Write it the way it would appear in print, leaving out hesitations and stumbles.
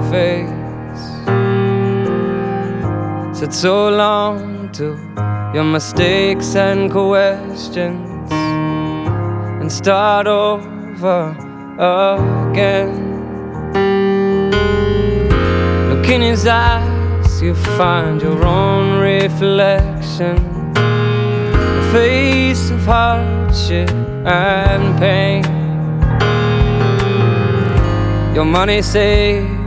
face. Said so long to your mistakes and questions, and start over again. Look in his eyes, you find your own reflection, a face of hardship and pain. Your money saved